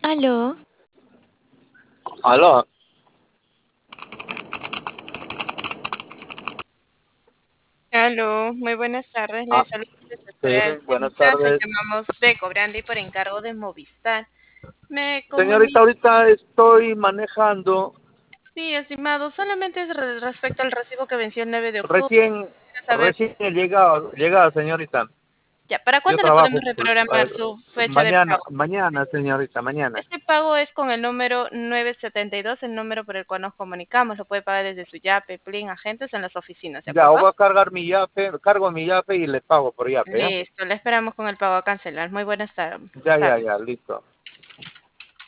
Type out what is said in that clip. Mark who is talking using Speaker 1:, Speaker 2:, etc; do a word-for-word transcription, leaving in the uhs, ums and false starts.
Speaker 1: Aló,
Speaker 2: Aló,
Speaker 3: Aló, muy buenas tardes.
Speaker 2: ah,
Speaker 3: Les saludo desde
Speaker 2: sí,
Speaker 3: Asesoría de
Speaker 2: buenas
Speaker 3: Ventas. Le
Speaker 2: tardes.
Speaker 3: llamamos de Cobrandi por encargo de Movistar. Me
Speaker 2: Señorita,
Speaker 3: comunico.
Speaker 2: ahorita estoy manejando,
Speaker 3: Sí, estimado, solamente es re- respecto al recibo que venció el nueve de octubre.
Speaker 2: recién,
Speaker 3: Quisiera saber,
Speaker 2: recién he llegado, llegada, señorita.
Speaker 3: ya, ¿para
Speaker 2: Yo
Speaker 3: cuándo le podemos
Speaker 2: trabajo
Speaker 3: reprogramar
Speaker 2: eh,
Speaker 3: su fecha de
Speaker 2: mañana,
Speaker 3: pago?
Speaker 2: mañana, señorita, mañana.
Speaker 3: Este pago es con el número nueve setenta y dos, el número por el cual nos comunicamos. Lo puede pagar desde su Yape, Plin, agentes en las oficinas, ¿de
Speaker 2: Ya,
Speaker 3: acuerdo?
Speaker 2: voy a cargar mi yape, cargo mi yape y le pago por yape, ¿ya?
Speaker 3: Listo, le esperamos con el pago a cancelar. Muy buenas tar-
Speaker 2: Ya, ya,
Speaker 3: tardes.
Speaker 2: ya, listo.